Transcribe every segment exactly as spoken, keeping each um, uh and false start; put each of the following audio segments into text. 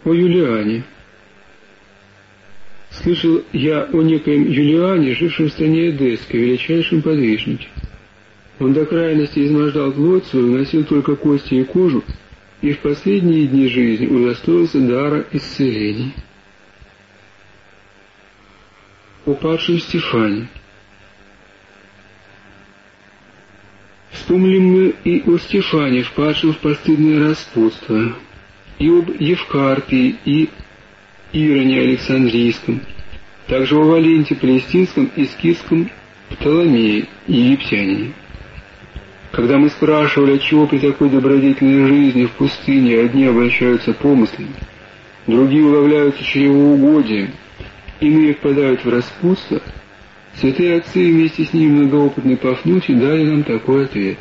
О Юлиане. Слышал я о некоем Юлиане, жившем в стране Эдесской, величайшем подвижнике. Он до крайности измождал плоть свою, носил только кости и кожу, и в последние дни жизни удостоился дара исцелений. О падшем Стефане. Вспомним мы и о Стефане, впадшем в постыдное распутство, и об Евкарпии, и Ироне Александрийском, также о Валенте Палестинском и Скифском Птоломее и египтянине. Когда мы спрашивали, отчего при такой добродетельной жизни в пустыне одни обращаются помыслами, другие уловляются чревоугодием, иные впадают в распутство, святые отцы и вместе с ними многоопытный Пафнутий дали нам такой ответ.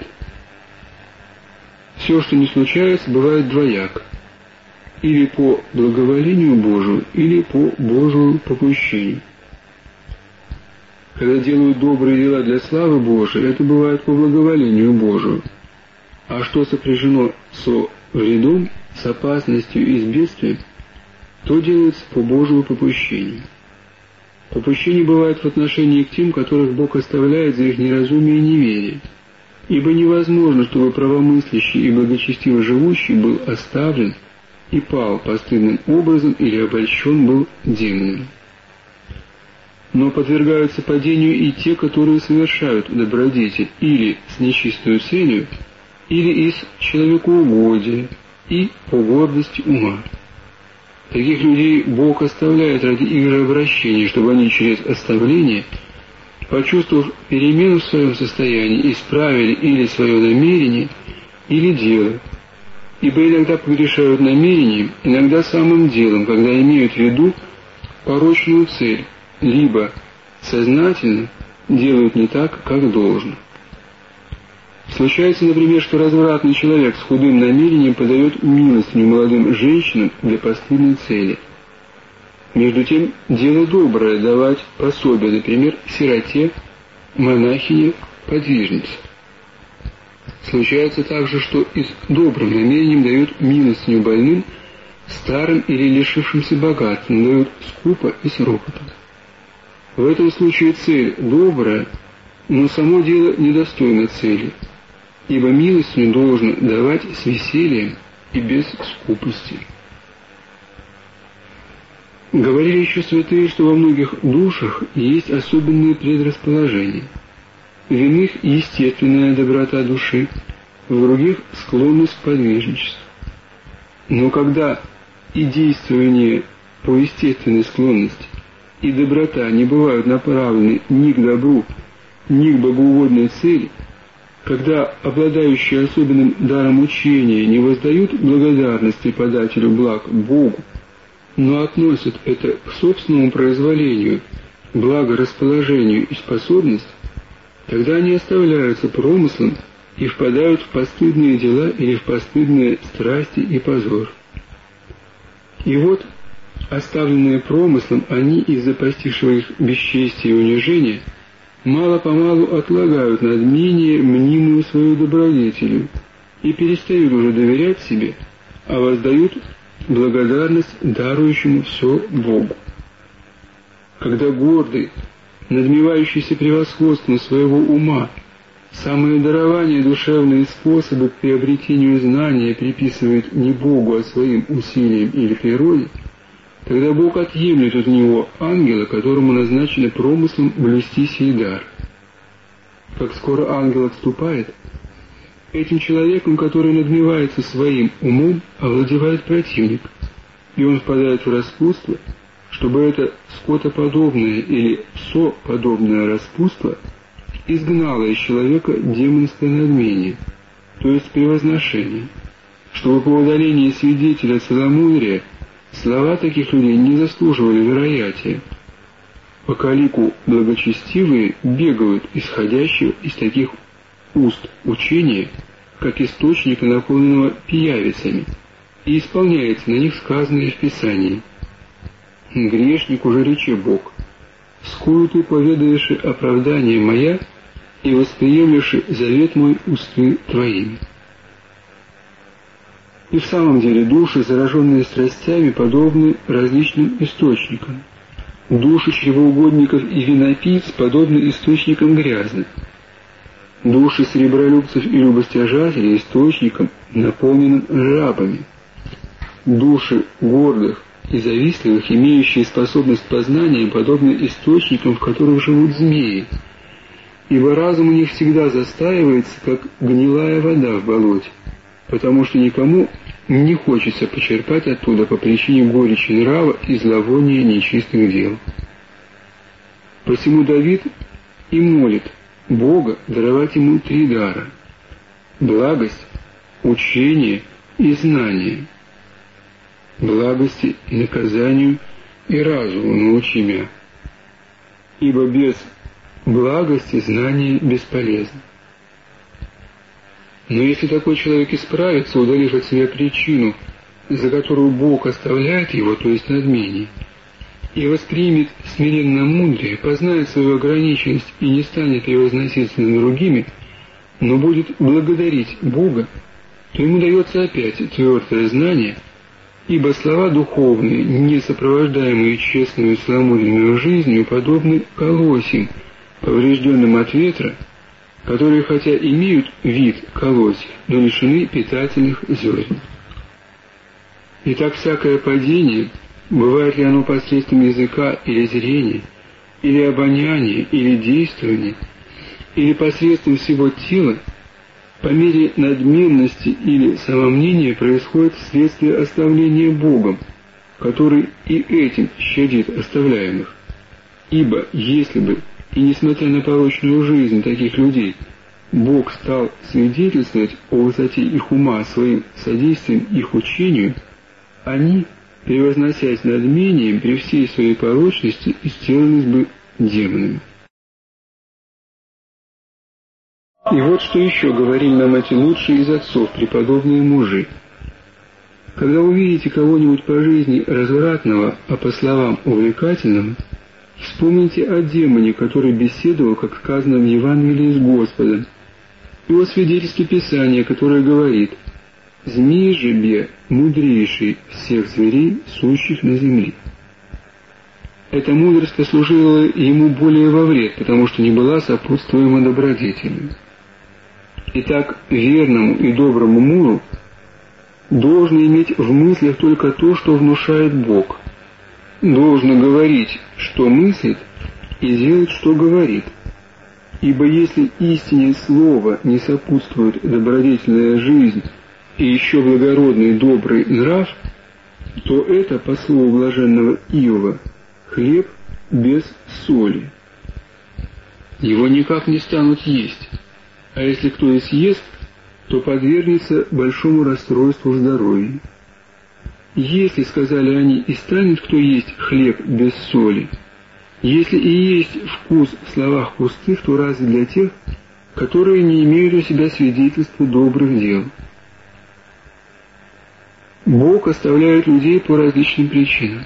Все, что не случается, бывает двояко. Или по благоволению Божию, или по Божию попущению. Когда делают добрые дела для славы Божией, это бывает по благоволению Божию. А что сопряжено со вредом, с опасностью и с бедствием, то делается по Божию попущению. Попущение бывает в отношении к тем, которых Бог оставляет за их неразумие и неверие. Ибо невозможно, чтобы правомыслящий и благочестиво живущий был оставлен и пал постыдным образом или обольщен был демоном. Но подвергаются падению и те, которые совершают добродетель или с нечистой целью, или из человекоугодия и по гордости ума. Таких людей Бог оставляет ради их же обращения, чтобы они через оставление, почувствовав перемену в своем состоянии, исправили или свое намерение, или дело. Ибо иногда погрешают намерением, иногда самым делом, когда имеют в виду порочную цель, либо сознательно делают не так, как должно. Случается, например, что развратный человек с худым намерением подает милостыню молодым женщинам для постыдной цели. Между тем, дело доброе давать пособие, например, сироте, монахине, подвижнице. Случается также, что и с добрым намерением дают милостыню больным, старым или лишившимся богатства, но дают скупо и с ропотом. В этом случае цель добрая, но само дело недостойно цели, ибо милостыню должно давать с весельем и без скупости. Говорили еще святые, что во многих душах есть особенные предрасположения. В иных — естественная доброта души, в других — склонность к подвижничеству. Но когда и действование по естественной склонности, и доброта не бывают направлены ни к добру, ни к богоугодной цели, когда обладающие особенным даром учения не воздают благодарности подателю благ Богу, но относят это к собственному произволению, благорасположению и способности, тогда они оставляются промыслом и впадают в постыдные дела или в постыдные страсти и позор. И вот, оставленные промыслом, они из-за постигшего их бесчестия и унижения мало-помалу отлагают над менее мнимую свою добродетелью и перестают уже доверять себе, а воздают благодарность дарующему все Богу. Когда гордый, надмевающийся превосходством своего ума, самые дарования душевные способы к приобретению знания приписывает не Богу, а своим усилиям или природе, тогда Бог отъемлет от него ангела, которому назначено промыслом блюсти сей дар. Как скоро ангел отступает, этим человеком, который надмевается своим умом, овладевает противник, и он впадает в распутство, чтобы это скотоподобное или псоподобное распутство изгнало из человека демонское надмение, то есть превозношение, чтобы по удалении свидетеля целомудрия слова таких людей не заслуживали вероятия, пока лику благочестивые бегают исходящего из таких уст учения, как источника, наполненного пиявицами, и исполняется на них сказанное в Писании. Грешник уже рече Бог, скую ты поведаешь оправдание моя и восприемлешь завет мой усты твоими. И в самом деле души, зараженные страстями, подобны различным источникам. Души чревоугодников и винопийц подобны источникам грязным. Души сребролюбцев и любостяжателей источникам, наполненным жабами. Души гордых и завистливых, имеющие способность познания, подобны источникам, в которых живут змеи. Ибо разум у них всегда застаивается, как гнилая вода в болоте, потому что никому не хочется почерпать оттуда по причине горечи нрава и зловония нечистых дел. Посему Давид и молит Бога даровать ему три дара — благость, учение и знание. Благости и наказанию и разуму научи мя, ибо без благости знание бесполезно. Но если такой человек исправится, удалив от себя причину, за которую Бог оставляет его, то есть надмение, и воспримет смиренно мудрее, познает свою ограниченность и не станет превозноситься над другими, но будет благодарить Бога, то ему дается опять твердое знание, ибо слова духовные, не сопровождаемые честной и целомудренной жизнью, подобны колосьям, поврежденным от ветра, которые хотя имеют вид колосьев, но лишены питательных зерен. Итак, всякое падение, бывает ли оно посредством языка или зрения, или обоняния, или действования, или посредством всего тела, по мере надменности или самомнения происходит вследствие оставления Богом, который и этим щадит оставляемых. Ибо если бы, и несмотря на порочную жизнь таких людей, Бог стал свидетельствовать о высоте их ума своим содействием их учению, они, превозносясь над мнением при всей своей порочности, сделались бы демонами. И вот что еще говорили нам эти лучшие из отцов, преподобные мужи. Когда увидите кого-нибудь по жизни развратного, а по словам увлекательного, вспомните о демоне, который беседовал, как сказано в Евангелии с Господом, и о свидетельстве Писания, которое говорит: «Змей же бе, мудрейший всех зверей, сущих на земле». Эта мудрость послужила ему более во вред, потому что не была сопутствуема добродетелью. Итак, верному и доброму мужу должно иметь в мыслях только то, что внушает Бог. Должно говорить, что мыслит, и делать, что говорит. Ибо если истине слова не сопутствует добродетельная жизнь и еще благородный добрый нрав, то это, по слову блаженного Иова, хлеб без соли. Его никак не станут есть, а если кто и съест, то подвергнется большому расстройству здоровья. Если, сказали они, и станет кто есть хлеб без соли, если и есть вкус в словах пустых, то разве для тех, которые не имеют у себя свидетельства добрых дел. Бог оставляет людей по различным причинам.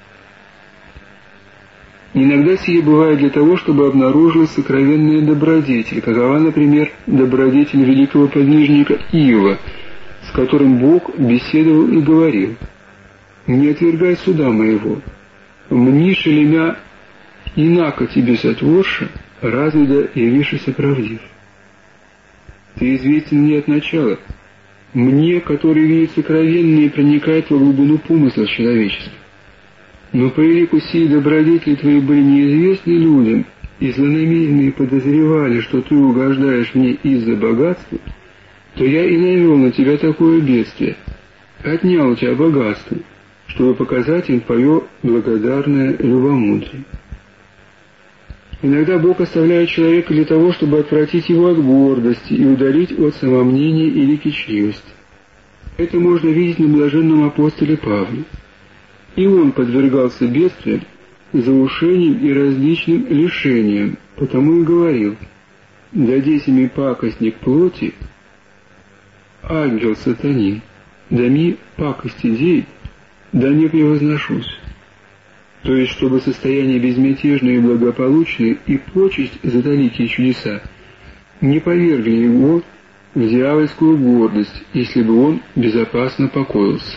Иногда сие бывает для того, чтобы обнаружилась сокровенная добродетель, какова, например, добродетель великого подвижника Иова, с которым Бог беседовал и говорил: «Не отвергай суда моего, мниши ли мя инако тебе сотворша, разве да явишься правдив? Ты известен мне от начала, мне, который видит сокровенное и проникает во глубину помыслов человеческих. Но по велику сии добродетели твои были неизвестны людям, и злонамеренные подозревали, что ты угождаешь мне из-за богатства, то я и навел на тебя такое бедствие, отнял у тебя богатство, чтобы показать им твое благодарное любомудрие». Иногда Бог оставляет человека для того, чтобы отвратить его от гордости и удалить от самомнения или кичливости. Это можно видеть на блаженном апостоле Павле. И он подвергался бедствиям, заушениям и различным лишениям, потому и говорил: «Дадися ми пакостник плоти, ангел сатанин, да ми пакости дей, да не превозношусь». То есть, чтобы состояние безмятежное и благополучное и почесть за великие чудеса не повергли его в дьявольскую гордость, если бы он безопасно покоился.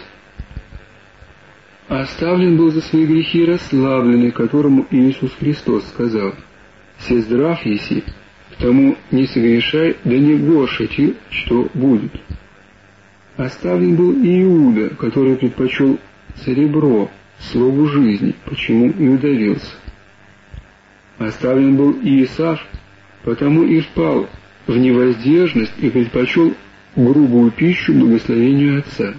Оставлен был за свои грехи расслабленный, которому Иисус Христос сказал: «Се здрав еси, потому не согрешай, да не горше ти, что будет». Оставлен был Иуда, который предпочел серебро слову жизни, почему и удавился. Оставлен был Иисав, потому и впал в невоздержность и предпочел грубую пищу благословению Отца.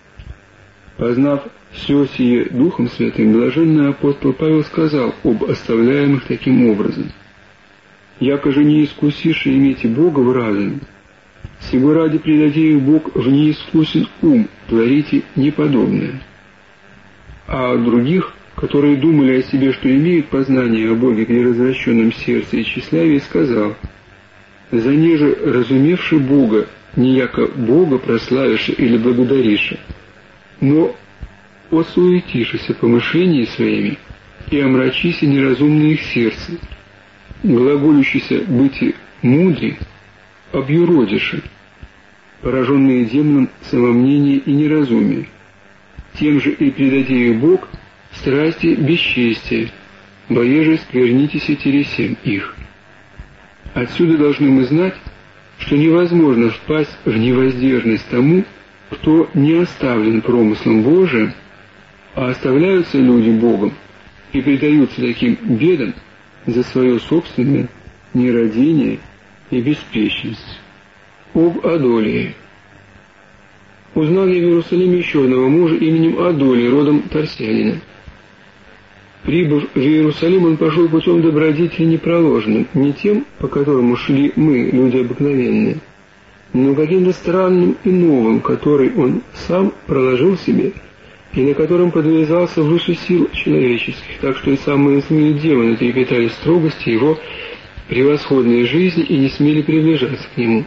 Познав все сие Духом Святым, блаженный апостол Павел сказал об оставляемых таким образом: «Яко же не искусишь имейте Бога в разуме, сего ради предадею Бог в неискусен ум, творите неподобное». А о других, которые думали о себе, что имеют познание о Боге при развращенном сердце и тщеславии, сказал: «За неже разумевши Бога, не яко Бога прославиши или благодариши, но осуетишися помышления своими и омрачися неразумно их сердце, глаголющийся быти мудри, объюродиши, пораженные демоном самомнения и неразумия, тем же и предадею Бог страсти бесчестия, боеже сквернитеся тересем их». Отсюда должны мы знать, что невозможно впасть в невоздержность тому, кто не оставлен промыслом Божиим, а оставляются люди Богом и предаются таким бедам за свое собственное нерадение и беспечность. Об Адолии. Узнал я в Иерусалиме еще одного мужа именем Адолий, родом Тарсянина. Прибыв в Иерусалим, он пошел путем добродетели непроложенным, не тем, по которому шли мы, люди обыкновенные, но каким-то странным и новым, который он сам проложил себе, и на котором подвязался выше сил человеческих, так что и самые злые демоны трепетали строгости его превосходной жизни и не смели приближаться к нему.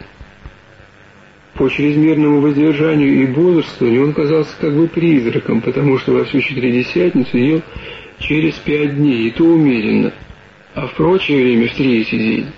По чрезмерному воздержанию и бодрствованию он казался как бы призраком, потому что во всю Четыредесятницу ел через пять дней, и то умеренно, а в прочее время в третий день.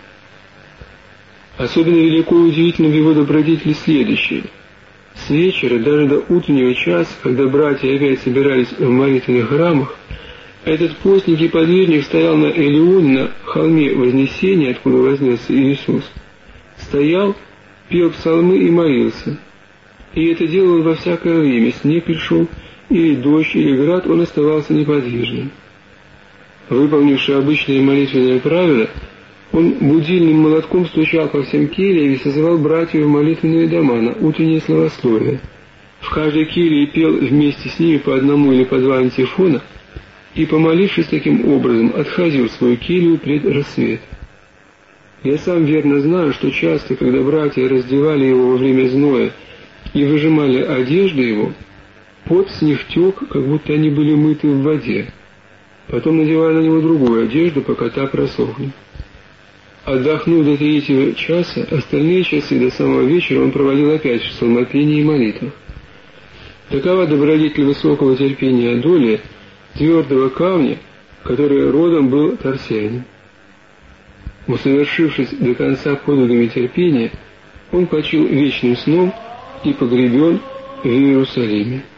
Особенно велико и удивительно в его добродетели следующее. С вечера, даже до утреннего часа, когда братья опять собирались в молитвенных храмах, этот постник и подвижник стоял на Элеоне, на холме Вознесения, откуда вознесся Иисус, стоял, пел псалмы и молился. И это делал он во всякое время, снег пришел, или дождь, или град, он оставался неподвижным. Выполнивший обычные молитвенные правила, он будильным молотком стучал по всем кельям и созывал братьев в молитвенные дома на утреннее словословие. В каждой келье пел вместе с ними по одному или по два антифона, и, помолившись таким образом, отходил в свою келью пред рассвет. Я сам верно знаю, что часто, когда братья раздевали его во время зноя и выжимали одежду его, пот с них тек, как будто они были мыты в воде. Потом надевали на него другую одежду, пока та просохнет. Отдохнув до третьего часа, остальные часы до самого вечера он проводил опять в псалмопении и молитвах. Такова добродетель высокого терпения Адолия, твердого камня, который родом был Тарсянин. Усовершившись до конца подвигами терпения, он почил вечным сном и погребен в Иерусалиме.